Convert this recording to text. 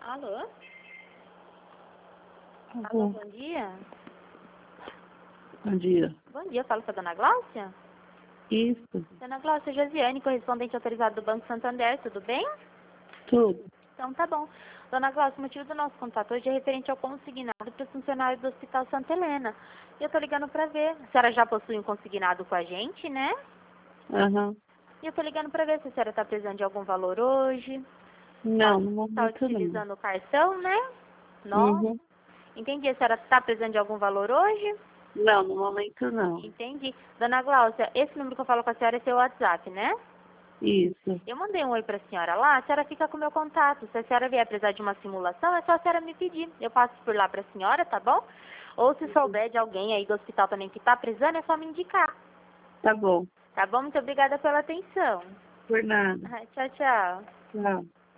Alô? Alô, Alô, bom dia. bom dia. Bom dia, eu falo com a dona Gláucia? Isso, Dona Gláucia Josiane, correspondente autorizado do Banco Santander, tudo bem? tudo. Então tá bom. Dona Gláucia, o motivo do nosso contato hoje é referente ao consignado para os funcionários do Hospital Santa Helena. E eu tô ligando para ver. A senhora já possui um consignado com a gente, né? Aham. E eu tô ligando para ver se a senhora tá precisando de algum valor hoje. Não, no Tá momento não. utilizando o cartão, né? Não. Uhum. Entendi. A senhora tá precisando de algum valor hoje? Não, no momento não. Entendi. Dona Gláucia, esse número que eu falo com a senhora é seu WhatsApp, né? Isso, Eu mandei um oi pra senhora lá, a senhora fica com o meu contato. Se a senhora vier precisar de uma simulação, é só a senhora me pedir. Eu passo por lá pra senhora, tá bom? Ou se souber de alguém aí do hospital também que tá precisando, é só me indicar. tá bom. Tá bom? Muito obrigada pela atenção. Por nada. Tchau, tchau. Tchau.